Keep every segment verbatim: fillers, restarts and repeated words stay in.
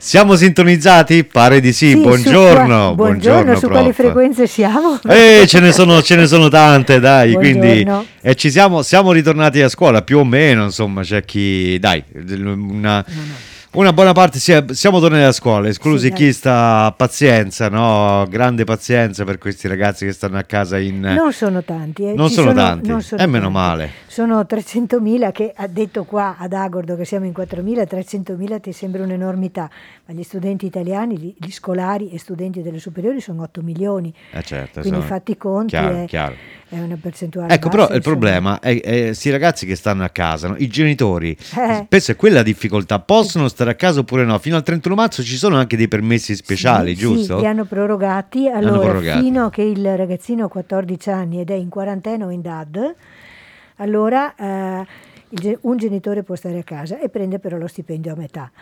Siamo sintonizzati? Pare di sì, Sì, su buongiorno, qua- buongiorno, su quali prof. frequenze siamo? Eh, ce ne sono, ce ne sono tante, dai, quindi Buongiorno. eh, ci siamo, siamo ritornati a scuola, più o meno, insomma, c'è chi, dai, una, una buona parte, sia- siamo tornati a scuola, esclusi Sì, dai. chi sta a pazienza, no? Grande pazienza per questi ragazzi che stanno a casa in... Non sono tanti, eh. Non Ci sono tanti, non sono e meno tanti. male. Sono trecentomila che, ha detto qua ad Agordo che siamo in quattromila, trecentomila ti sembra un'enormità, ma gli studenti italiani, gli, gli scolari e studenti delle superiori sono otto milioni, Eh certo, quindi sono- fatti i conti, chiaro, è, chiaro. è una percentuale Ecco, bassa, però il insomma. problema è, è sti ragazzi che stanno a casa, no? I genitori, Eh. spesso è quella la difficoltà, possono stare a casa oppure no? Fino al trentuno marzo ci sono anche dei permessi speciali, Sì, giusto? Sì, li hanno prorogati. Allora, prorogati. fino a che il ragazzino ha quattordici anni ed è in quarantena o in D A D, allora eh, il ge- un genitore può stare a casa e prende però lo stipendio a metà.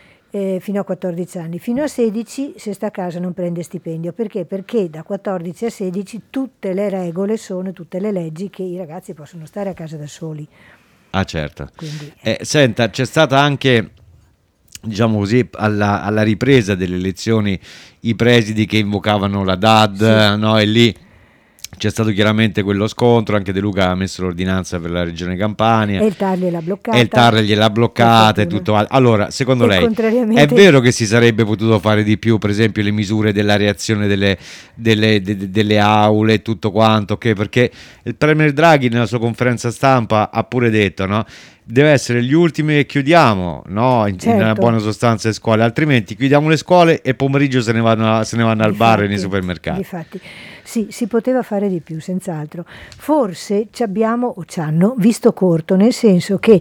Eh, fino a quattordici anni, fino a sedici se sta a casa non prende stipendio. Perché? Perché da quattordici a sedici tutte le regole sono, tutte le leggi che i ragazzi possono stare a casa da soli. Ah, certo. Quindi, Eh, senta, c'è stata anche, diciamo così, alla, alla ripresa delle elezioni i presidi che invocavano la D A D, Sì. no? E lì c'è stato chiaramente quello scontro, anche De Luca ha messo l'ordinanza per la regione Campania. E il T A R gliel'ha bloccata. E il T A R gliel'ha bloccata Per e fortuna. tutto altro. Allora, secondo E lei contrariamente- è vero che si sarebbe potuto fare di più, per esempio le misure della reazione delle, delle, de- de- delle aule e tutto quanto, ok? Perché il Premier Draghi nella sua conferenza stampa ha pure detto, no? Deve essere gli ultimi che chiudiamo, no? In, in Certo. una buona sostanza le scuole, altrimenti chiudiamo le scuole e pomeriggio se ne vanno, se ne vanno al bar e nei Difatti, supermercati. difatti. Sì, si poteva fare di più, senz'altro. Forse ci abbiamo, o ci hanno, visto corto, nel senso che,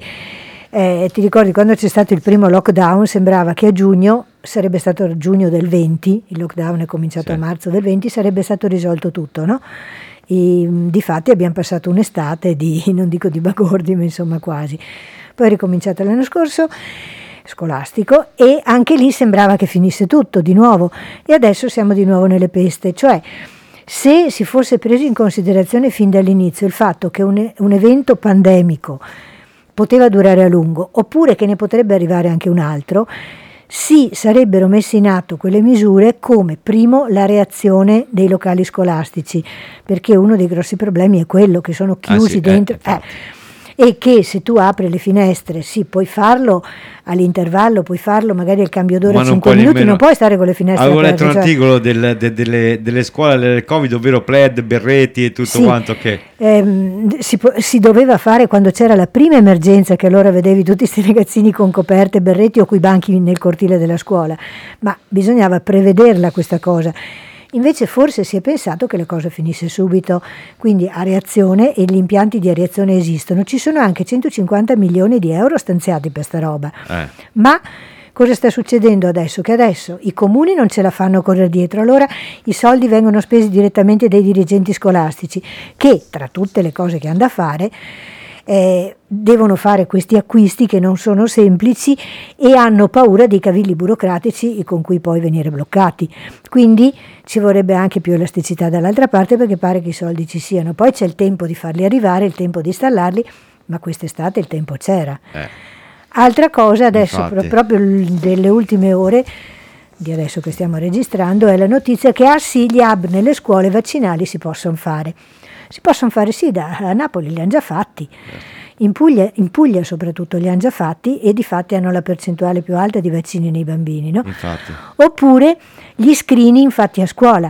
eh, ti ricordi, quando c'è stato il primo lockdown, sembrava che a giugno, sarebbe stato giugno del venti, il lockdown è cominciato Sì. a marzo del venti, sarebbe stato risolto tutto, no? E, mh, difatti abbiamo passato un'estate di, non dico di bagordi, ma insomma quasi. Poi è ricominciato l'anno scorso, scolastico, e anche lì sembrava che finisse tutto di nuovo, e adesso siamo di nuovo nelle peste, cioè se si fosse preso in considerazione fin dall'inizio il fatto che un, un evento pandemico poteva durare a lungo, oppure che ne potrebbe arrivare anche un altro, si sarebbero messe in atto quelle misure come, primo, la reazione dei locali scolastici, perché uno dei grossi problemi è quello che sono Ah, chiusi sì, eh, dentro, eh, infatti. e che se tu apri le finestre, sì, puoi farlo all'intervallo, puoi farlo magari al cambio d'ora Ma non cinque puoi minuti, nemmeno- non puoi stare con le finestre Avevo aperte. letto un cioè- articolo del- de- delle, delle scuole del Covid, ovvero plaid, berretti e tutto Sì, quanto che... ehm, si, po- si doveva fare quando c'era la prima emergenza, che allora vedevi tutti questi ragazzini con coperte, berretti o coi banchi nel cortile della scuola, ma bisognava prevederla questa cosa. Invece forse si è pensato che la cosa finisse subito, quindi areazione, e gli impianti di areazione esistono, ci sono anche centocinquanta milioni di euro stanziati per sta roba. Eh. Ma cosa sta succedendo adesso? Che adesso i comuni non ce la fanno a correre dietro, allora i soldi vengono spesi direttamente dai dirigenti scolastici, che tra tutte le cose che hanno da fare eh, devono fare questi acquisti che non sono semplici e hanno paura dei cavilli burocratici con cui poi venire bloccati. Quindi ci vorrebbe anche più elasticità dall'altra parte, perché pare che i soldi ci siano. Poi c'è il tempo di farli arrivare, il tempo di installarli, ma quest'estate il tempo c'era. Eh. Altra cosa adesso, Infatti. pro- proprio l- delle ultime ore, di adesso che stiamo registrando, è la notizia che ah sì, gli hub nelle scuole vaccinali si possono fare. Si possono fare, sì, da, a Napoli li hanno già fatti. In Puglia, in Puglia soprattutto li hanno già fatti, e difatti hanno la percentuale più alta di vaccini nei bambini, no? Infatti. Oppure gli screening fatti a scuola.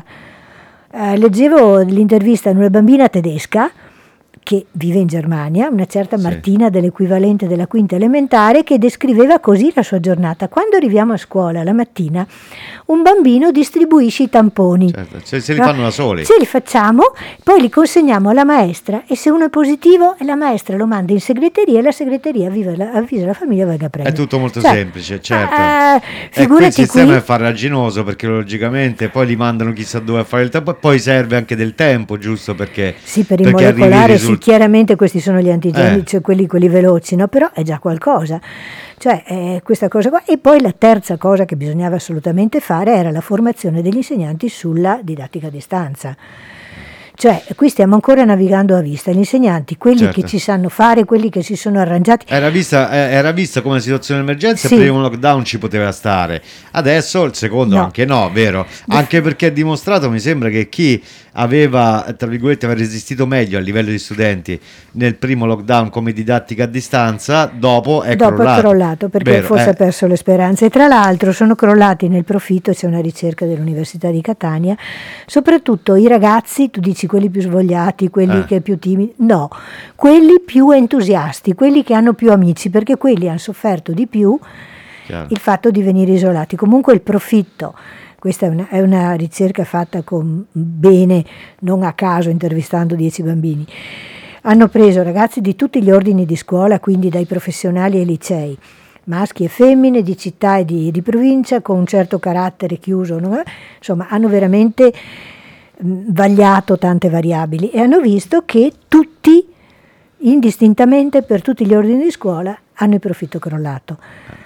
Eh, leggevo l'intervista a una bambina tedesca che vive in Germania, una certa Sì. Martina dell'equivalente della quinta elementare, che descriveva così la sua giornata. Quando arriviamo a scuola la mattina, un bambino distribuisce i tamponi. Certo, se, se li No? fanno da soli. Ce li facciamo, poi li consegniamo alla maestra, e se uno è positivo la maestra lo manda in segreteria e la segreteria avvisa la, avvisa la famiglia e venga a È prendere. tutto molto Cioè, semplice, certo. eh, E qui il figurati sistema qui. è farraginoso, perché logicamente poi li mandano chissà dove a fare il tempo, e poi serve anche del tempo, giusto? Perché, Sì, per il perché arrivi molecolare il sì, risultato. chiaramente questi sono gli antigeni, Eh. cioè quelli, quelli veloci, no? Però è già qualcosa. Cioè, eh, questa cosa qua. E poi la terza cosa che bisognava assolutamente fare era la formazione degli insegnanti sulla didattica a distanza. Cioè, qui stiamo ancora navigando a vista. Gli insegnanti, quelli Certo. che ci sanno fare, quelli che si sono arrangiati. Era vista, eh, era vista come situazione di emergenza, Sì. e prima un lockdown ci poteva stare. Adesso il secondo No. anche no, vero? Anche perché è dimostrato, mi sembra, che chi aveva, tra virgolette, aveva resistito meglio a livello di studenti nel primo lockdown come didattica a distanza, dopo è Dopo crollato. è crollato perché Vero, forse eh. ha perso le speranze. E tra l'altro sono crollati nel profitto, c'è una ricerca dell'Università di Catania, soprattutto i ragazzi, tu dici quelli più svogliati, quelli Eh. che più timidi, no, quelli più entusiasti, quelli che hanno più amici, perché quelli hanno sofferto di più Chiaro. il fatto di venire isolati. Comunque il profitto, questa è una, è una ricerca fatta con bene, non a caso, intervistando dieci bambini. Hanno preso ragazzi di tutti gli ordini di scuola, quindi dai professionali ai licei, maschi e femmine, di città e di, di provincia, con un certo carattere chiuso, no? Insomma, hanno veramente mh, vagliato tante variabili e hanno visto che tutti, indistintamente per tutti gli ordini di scuola, hanno il profitto crollato.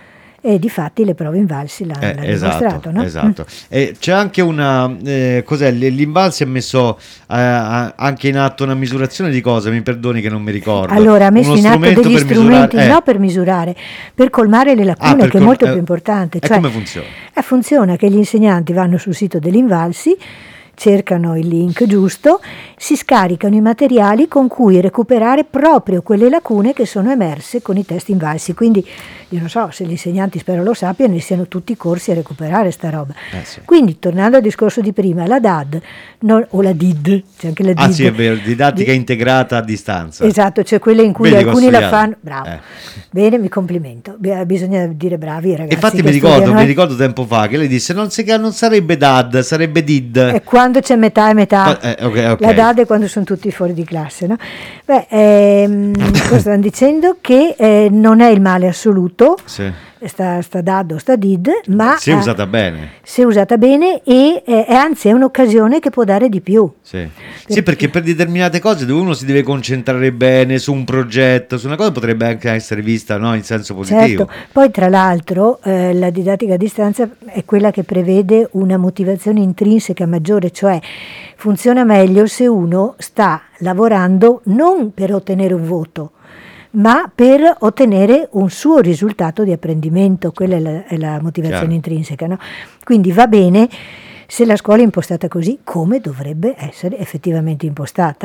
E difatti le prove Invalsi l'hanno, Eh, l'hanno esatto, dimostrato, no? esatto. E c'è anche una eh, cos'è, l- l'Invalsi ha messo eh, a- anche in atto una misurazione di cosa, mi perdoni che non mi ricordo. Allora, ha messo Uno in atto strumento degli per strumenti, misurare- eh. no per misurare, per colmare le lacune, Ah, per che è col- molto eh, più importante. e Cioè, come funziona? eh, funziona che gli insegnanti vanno sul sito dell'Invalsi, cercano il link giusto, si scaricano i materiali con cui recuperare proprio quelle lacune che sono emerse con i test Invalsi. Quindi io non so se gli insegnanti, spero lo sappiano, e siano tutti corsi a recuperare sta roba. Eh, sì. Quindi, tornando al discorso di prima, la D A D non- o la D I D, c'è anche la D I D. Ah sì, è vero, didattica Di- integrata a distanza. Esatto, cioè quelle in cui Vedi che ho alcuni la studiato. fanno, bravo, Eh. bene, mi complimento. Beh, bisogna dire bravi ai ragazzi. Infatti che mi ricordo, studiano, mi eh. ricordo tempo fa che lei disse non, si, non sarebbe D A D, sarebbe D I D. E quando c'è metà e metà, Eh, ok, ok. la D A D è quando sono tutti fuori di classe, no? Beh, ehm, cosa stanno dicendo? Che eh, non è il male assoluto, Sì. sta, sta D A D o sta D I D, ma Se eh, usata bene. se usata bene e eh, è- anzi è un'occasione che può dare di più. Sì. Sì, perché per determinate cose dove uno si deve concentrare bene su un progetto, su una cosa, potrebbe anche essere vista, no, in senso positivo. Certo, poi tra l'altro eh, la didattica a distanza è quella che prevede una motivazione intrinseca maggiore, cioè funziona meglio se uno sta lavorando non per ottenere un voto, ma per ottenere un suo risultato di apprendimento, quella è la, è la motivazione Chiaro. intrinseca, no? Quindi va bene se la scuola è impostata così, come dovrebbe essere effettivamente impostata.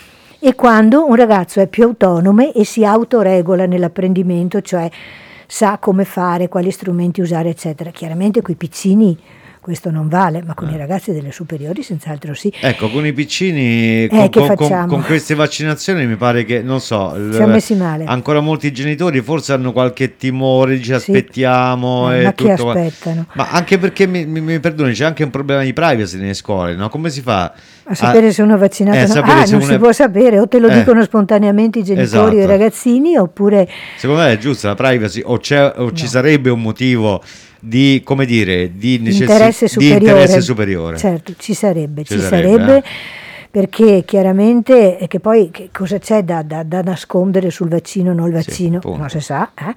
E quando un ragazzo è più autonomo e si autoregola nell'apprendimento, cioè sa come fare, quali strumenti usare, eccetera. Chiaramente coi piccini questo non vale, ma con i ragazzi delle superiori senz'altro sì. Ecco, con i piccini, con, che con- con- facciamo? con queste vaccinazioni mi pare che, non so, il- Siamo messi male. ancora molti genitori forse hanno qualche timore, dice Sì. aspettiamo Eh, e ma chi tutto qua. aspettano? Ma anche perché, mi, mi- mi perdoni, c'è anche un problema di privacy nelle scuole, no? Come si fa A sapere se uno è vaccinato eh, o no. sapere Ah, se non uno si è- può sapere, o te lo Eh. dicono spontaneamente i genitori o i Esatto. ragazzini, oppure Secondo me è giusta la privacy o, c'è, o ci No. sarebbe un motivo di, come dire, di, necessi- interesse di superiore. interesse superiore. Certo, ci sarebbe, Ci ci, sarebbe, sarebbe, eh. perché chiaramente, e che poi che cosa c'è da, da- da nascondere sul vaccino o non il Sì, vaccino, appunto. non si sa, eh?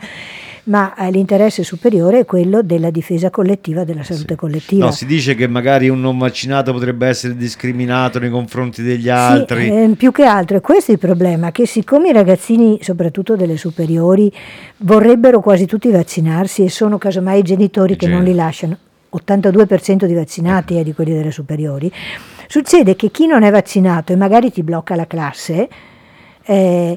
Ma eh, l'interesse superiore è quello della difesa collettiva, della salute Sì. collettiva. No, si dice che magari un non vaccinato potrebbe essere discriminato nei confronti degli Sì, altri. eh, più che altro, e questo è il problema, che siccome i ragazzini, soprattutto delle superiori, vorrebbero quasi tutti vaccinarsi e sono casomai i genitori I che non li genitori. lasciano, ottantadue per cento di vaccinati è di quelli delle superiori, succede che chi non è vaccinato e magari ti blocca la classe, eh,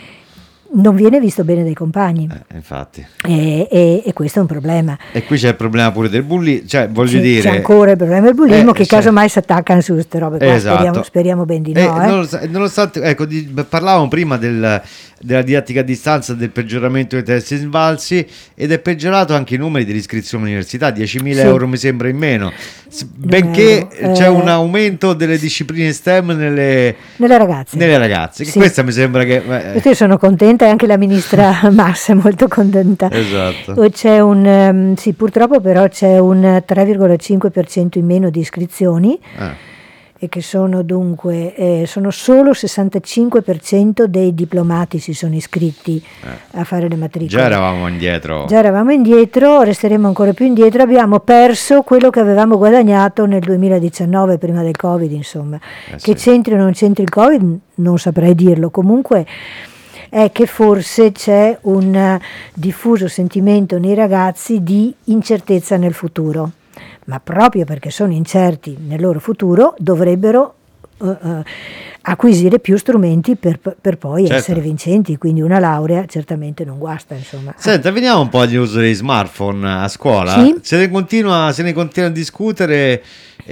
non viene visto bene dai compagni. Eh, infatti. E, e- e questo è un problema. E qui c'è il problema pure del bullismo, cioè voglio Sì, dire... c'è ancora il problema del bullismo, Eh, che cioè- casomai si attaccano su queste robe qua. Esatto. Speriamo, speriamo ben di Eh, no. eh. nonost- nonostante, ecco, di- parlavamo prima del- della didattica a distanza, del peggioramento dei test Invalsi, ed è peggiorato anche i numeri dell'iscrizione all'università, diecimila Sì. euro mi sembra in meno, S- benché euro, c'è eh, un aumento delle discipline STEM nelle, Nelle ragazze. nelle ragazze, che Sì. questa mi sembra che... eh, Io sono contenta e anche la ministra Massa è molto contenta. Esatto. O C'è un, ehm, sì, purtroppo però c'è un tre virgola cinque per cento in meno di iscrizioni eh, e che sono dunque, eh, sono solo il sessantacinque per cento dei diplomati si sono iscritti eh. a fare le matricole. Già eravamo indietro. Già eravamo indietro, resteremo ancora più indietro, abbiamo perso quello che avevamo guadagnato nel duemiladiciannove, prima del Covid, insomma. Eh sì. Che c'entri o non c'entri il Covid non saprei dirlo, comunque è che forse c'è un diffuso sentimento nei ragazzi di incertezza nel futuro. Ma proprio perché sono incerti nel loro futuro dovrebbero uh, uh, acquisire più strumenti per, per poi certo. essere vincenti, quindi una laurea certamente non guasta, insomma. Senta, veniamo un po' all'uso dei smartphone a scuola. Sì? Se ne continua, se ne continua a discutere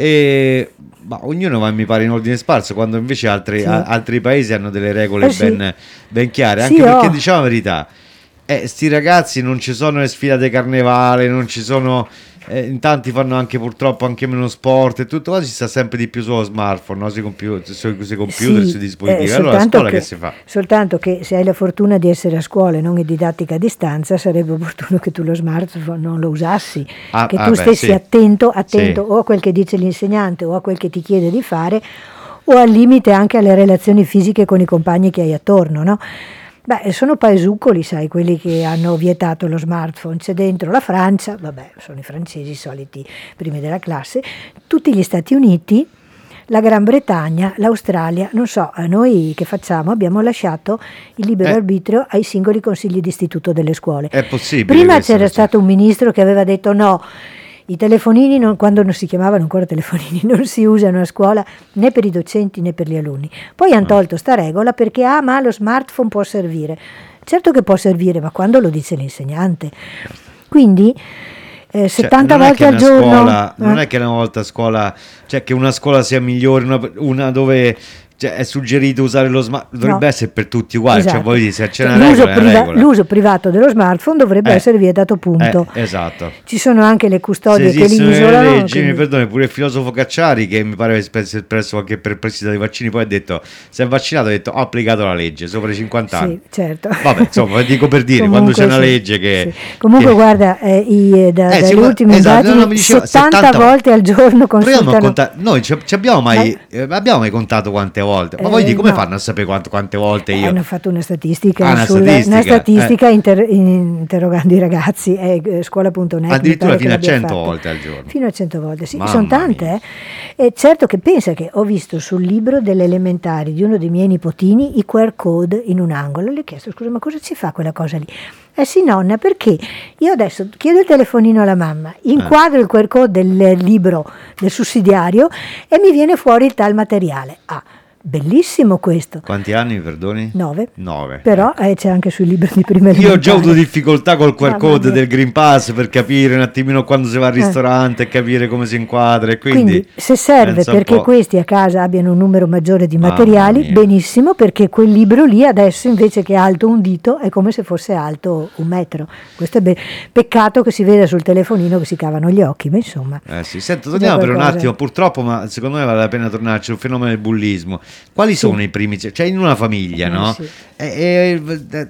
e ma ognuno va, mi pare, in ordine sparso, quando invece altri, sì. a, altri paesi hanno delle regole eh sì. ben, ben chiare, anche sì, perché oh. diciamo la verità, eh, sti ragazzi non ci sono le sfilate carnevale, non ci sono... Eh, in tanti fanno anche purtroppo anche meno sport e tutto, quasi si sta sempre di più sullo smartphone, no? sui, computer, sui, sui computer, sì, sui dispositivi. Eh, allora a scuola che, che si fa? Soltanto che se hai la fortuna di essere a scuola e non in didattica a distanza, sarebbe opportuno che tu lo smartphone non lo usassi, ah, che ah tu beh, stessi sì. attento, attento sì. o a quel che dice l'insegnante o a quel che ti chiede di fare, o al limite anche alle relazioni fisiche con i compagni che hai attorno, no? Beh, sono paesuccoli, sai, quelli che hanno vietato lo smartphone. C'è dentro la Francia, vabbè, sono i francesi, i soliti primi della classe, tutti gli Stati Uniti, la Gran Bretagna, l'Australia. Non so, a noi che facciamo? Abbiamo lasciato il libero eh. arbitrio ai singoli consigli d'istituto delle scuole. È possibile. Prima c'era stato un ministro che aveva detto no, i telefonini, non, quando non si chiamavano ancora telefonini, non si usano a scuola né per i docenti né per gli alunni. Poi hanno tolto sta regola perché, ah, ma lo smartphone può servire. Certo che può servire, ma quando lo dice l'insegnante. Quindi eh, settanta cioè, volte al giorno... Scuola, eh? Non è che una volta a scuola, cioè che una scuola sia migliore, una, una dove... Cioè, è suggerito usare lo smartphone, dovrebbe no. essere per tutti uguali, esatto. Cioè, vuoi dire, se c'è una l'uso, regola, priva- regola. l'uso privato dello smartphone dovrebbe eh. essere vietato, punto. Eh, esatto. Ci sono anche le custodie che li isolano. Leggi, quindi... Mi perdoni, pure il filosofo Cacciari, che mi pare si è espresso anche per perplessità dei vaccini, poi ha detto, si è vaccinato, ha detto, ho applicato la legge, sopra i cinquanta anni. Sì, certo. Vabbè, insomma, dico per dire, quando c'è una sì, legge che... Sì. Comunque, che... guarda, eh, i, da, eh, dalle ultime esatto, indagini, no, diceva, settanta, settanta volte al giorno consultano... Conta- noi ci, ci abbiamo mai, eh, abbiamo mai contato quante volte? Ma eh, voi dite, come no. fanno a sapere quanto, quante volte io... Hanno fatto una statistica, ah, una sulla, statistica, una statistica eh. inter, interrogando i ragazzi, eh, scuola punto net. Addirittura fino a cento volte al giorno. Fino a cento volte, sì, Mamma sono tante. Eh. E certo che pensa che ho visto sul libro delle elementari di uno dei miei nipotini i Q R code in un angolo. Le ho chiesto, scusa, ma cosa ci fa quella cosa lì? Eh sì, nonna, perché io adesso chiedo il telefonino alla mamma, inquadro eh. il Q R code del libro del sussidiario e mi viene fuori il tal materiale. Ah, bellissimo questo. Quanti anni, mi perdoni? Nove. Nove. Però eh, c'è anche sui libri di prima elementare. Io ho già avuto difficoltà col Q R code del Green Pass per capire un attimino quando si va al ristorante e eh. capire come si inquadra. E quindi, quindi se serve perché questi a casa abbiano un numero maggiore di materiali, benissimo, perché quel libro lì adesso invece che alto un dito è come se fosse alto un metro. Questo è be- peccato che si veda sul telefonino che si cavano gli occhi, ma insomma. Eh sì, sento, torniamo per un attimo, purtroppo, ma secondo me vale la pena tornarci sul fenomeno del bullismo. Quali sì. sono i primi, cioè in una famiglia, eh, no? Sì. E, e, e,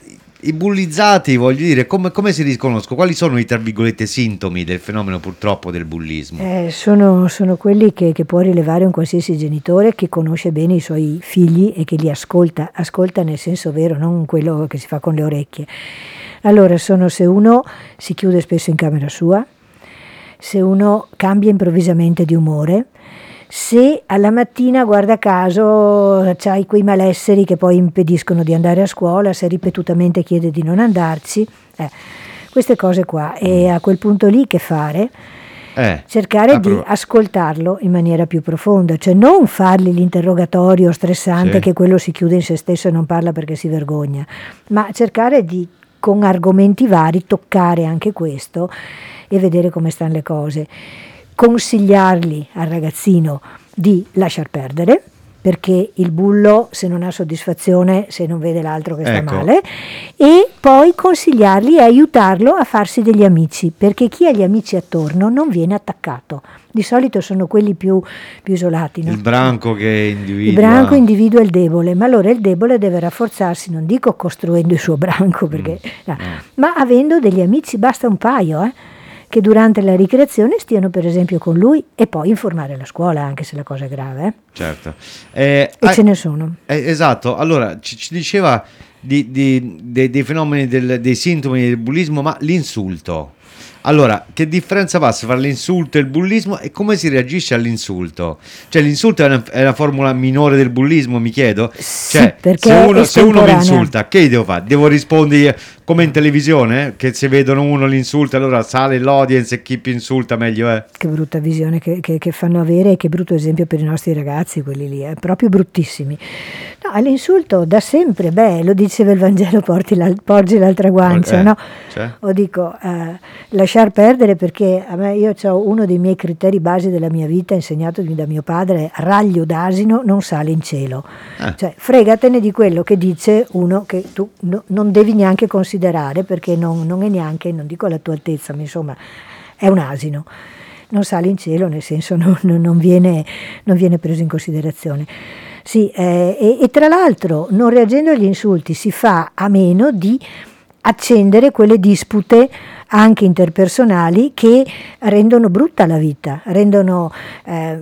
i bullizzati, voglio dire, come, come si riconoscono? Quali sono i, tra virgolette, sintomi del fenomeno purtroppo del bullismo? Eh, sono, sono quelli che, che può rilevare un qualsiasi genitore che conosce bene i suoi figli e che li ascolta, ascolta nel senso vero, non quello che si fa con le orecchie. Allora, sono se uno si chiude spesso in camera sua, se uno cambia improvvisamente di umore, se alla mattina, guarda caso, c'hai quei malesseri che poi impediscono di andare a scuola, se ripetutamente chiede di non andarci, eh, queste cose qua. E a quel punto lì che fare? Eh, cercare di ascoltarlo in maniera più profonda, cioè non fargli l'interrogatorio stressante sì. che quello si chiude in se stesso e non parla perché si vergogna, ma cercare di, con argomenti vari, toccare anche questo e vedere come stanno le cose. Consigliargli al ragazzino di lasciar perdere, perché il bullo, se non ha soddisfazione, se non vede l'altro che sta ecco. male, e poi consigliargli e aiutarlo a farsi degli amici, perché chi ha gli amici attorno non viene attaccato. Di solito sono quelli più, più isolati. No? Il branco che individua. Il branco individua il debole, ma allora il debole deve rafforzarsi, non dico costruendo il suo branco, perché, mm. no, mm. ma avendo degli amici, basta un paio, eh. che durante la ricreazione stiano per esempio con lui, e poi informare la scuola anche se la cosa è grave. Eh? Certo. Eh, e ah, ce ne sono. Eh, esatto, allora ci, ci diceva di, di, dei, dei fenomeni, del, dei sintomi del bullismo, ma l'insulto. Allora, che differenza passa tra l'insulto e il bullismo e come si reagisce all'insulto? Cioè, l'insulto è una, è una formula minore del bullismo, mi chiedo? Sì, cioè, perché se uno, è se uno mi estemporanea. insulta, che devo fare? Devo rispondere come in televisione? Eh? Che se vedono uno l'insulta, allora sale l'audience e chi più insulta meglio è. Che brutta visione che, che, che fanno avere, e che brutto esempio per i nostri ragazzi, quelli lì, eh? Proprio bruttissimi. No, l'insulto da sempre, beh, lo diceva il Vangelo, porti la, porgi l'altra guancia, Eh, no? cioè? O dico, eh, lasciar perdere, perché a me, io ho uno dei miei criteri base della mia vita, insegnatomi da mio padre: raglio d'asino non sale in cielo. Eh. Cioè, fregatene di quello che dice uno che tu no, non devi neanche considerare, perché non, non è neanche, non dico alla tua altezza, ma insomma è un asino. Non sale in cielo, nel senso non, non, viene, non viene preso in considerazione. Sì, eh, e, e tra l'altro, non reagendo agli insulti, si fa a meno di accendere quelle dispute anche interpersonali che rendono brutta la vita, rendono eh,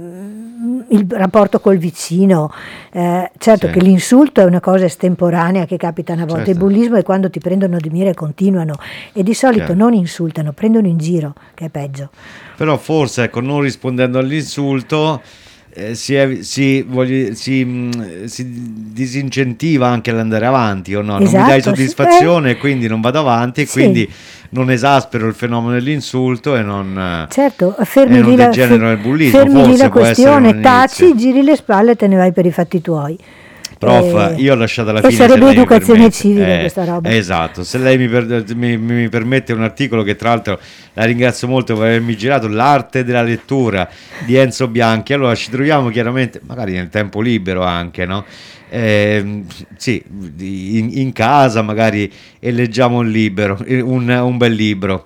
il rapporto col vicino. Eh, certo Sì. che l'insulto è una cosa estemporanea che capita una volta, Certo. il bullismo è quando ti prendono di mira e continuano, e di solito Chiaro. non insultano, prendono in giro, che è peggio. Però forse, ecco, non rispondendo all'insulto eh, si, è- si, voglio- si, mh, si disincentiva anche l'andare avanti, o no? Non mi dai Esatto, sì. soddisfazione e quindi non vado avanti, e Sì. quindi non esaspero il fenomeno dell'insulto e non... eh, Certo, E fermi non lì la, degenero nel bullismo, fermi lì forse la può essere questione, un taci, inizio. giri le spalle e te ne vai per i fatti tuoi. Prof, Eh, io ho lasciato alla e fine. se sarebbe lei mi educazione permette. civica Eh, questa roba. Esatto, se lei mi, per- mi- mi permette un articolo che tra l'altro la ringrazio molto per avermi girato, L'arte della lettura di Enzo Bianchi. Allora ci troviamo chiaramente, magari nel tempo libero anche, no? Eh, sì, in, in casa magari, e leggiamo un libro, un, un bel libro.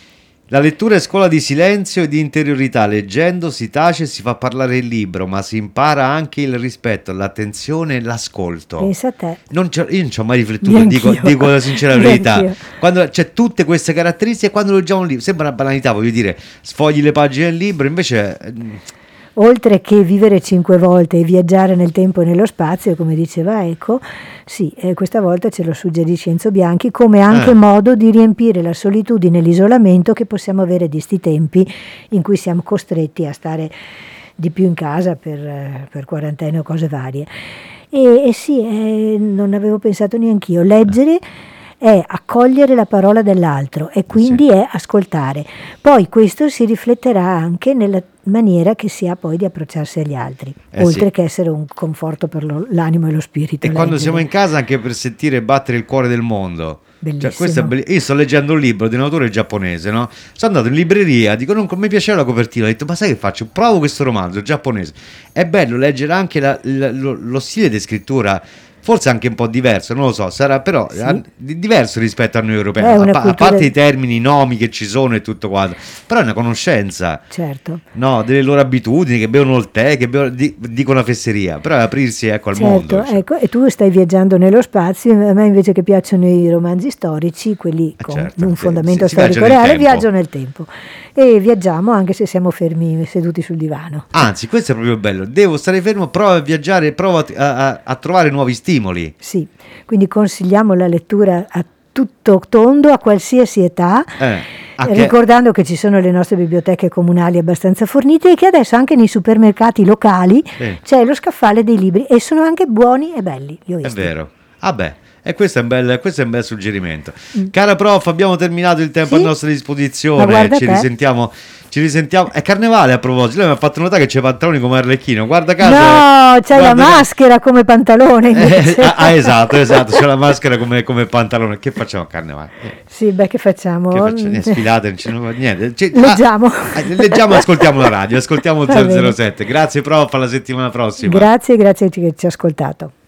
La lettura è scuola di silenzio e di interiorità. Leggendo si tace e si fa parlare il libro, ma si impara anche il rispetto, l'attenzione e l'ascolto. Pensa a te. Non ci ho- io non ci ho mai riflettuto, Neanch'io. dico, dico la sincera verità. Neanch'io. Quando c'è tutte queste caratteristiche, quando leggiamo un libro, sembra una banalità, voglio dire, sfogli le pagine del libro, invece... mm, Oltre che vivere cinque volte e viaggiare nel tempo e nello spazio, come diceva Eco, sì, eh, questa volta ce lo suggerisce Enzo Bianchi, come anche Eh. modo di riempire la solitudine e l'isolamento che possiamo avere di sti tempi in cui siamo costretti a stare di più in casa per, eh, per quarantena o cose varie. E, e sì, eh, non avevo pensato neanch'io. Leggere è accogliere la parola dell'altro e quindi Sì. è ascoltare. Poi questo si rifletterà anche nella maniera che si ha poi di approcciarsi agli altri, Eh oltre sì. che essere un conforto per lo- l'animo e lo spirito. E quando leggere. siamo in casa anche per sentire battere il cuore del mondo. Bellissimo. Cioè, questo è belli- Io sto leggendo un libro di un autore giapponese, no? Sono andato in libreria, dico, non mi piaceva la copertina, ho detto, ma sai che faccio? Provo questo romanzo giapponese. È bello leggere anche la- la- lo, lo stile di scrittura, forse anche un po' diverso, non lo so, sarà però Sì. a- di- diverso rispetto a noi europei, È a, una pa- a cultura- parte i termini, i nomi che ci sono e tutto quanto, però è una conoscenza. Certo. No, delle loro abitudini, che bevono il tè, che bevono, di- dicono una fesseria, però è aprirsi, ecco, al mondo. Certo, cioè. ecco, e tu stai viaggiando nello spazio, a me invece che piacciono i romanzi storici, quelli Eh, con certo, un sì, fondamento si- si viaggia storico nel reale, tempo. viaggio nel tempo. E viaggiamo anche se siamo fermi seduti sul divano. Anzi, questo è proprio bello. Devo stare fermo, prova a viaggiare, prova a, a- a trovare nuovi stimoli. Sì, quindi consigliamo la lettura a tutto tondo, a qualsiasi età, Eh, anche- ricordando che ci sono le nostre biblioteche comunali abbastanza fornite e che adesso anche nei supermercati locali Sì. c'è lo scaffale dei libri e sono anche buoni e belli, li ho È visti. vero. Vabbè. E questo è un bel, questo è un bel suggerimento. Cara prof, abbiamo terminato il tempo Mm. Sì? a nostra Ma disposizione. guarda Ci te. risentiamo. Ci risentiamo. È carnevale a proposito. Lei mi ha fatto notare che c'è pantaloni come Arlecchino. Guarda caso. No, c'hai la guarda caso- maschera come pantalone invece. Eh, ah, ah, esatto, esatto. C'è la maschera come, come pantalone. Che facciamo a carnevale? Eh, Sì, beh, che facciamo? Che facciamo? Niente, sfilate, non c'è niente. Ci- Leggiamo. ah, eh, leggiamo e ascoltiamo la radio. Ascoltiamo il Va zero bene. zero sette. Grazie prof, alla settimana prossima. Grazie, grazie che ci ha ascoltato.